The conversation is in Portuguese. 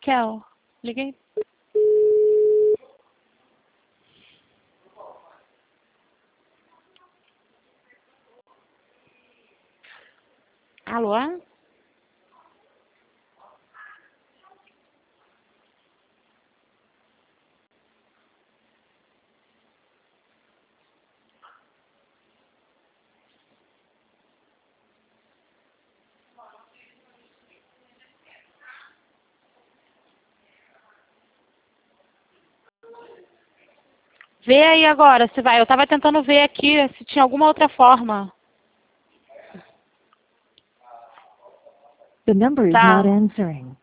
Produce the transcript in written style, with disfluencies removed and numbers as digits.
Kel, liguei. Alô? Vê aí agora se vai. Eu tava tentando ver aqui se tinha alguma outra forma. The number is Tá. not answering.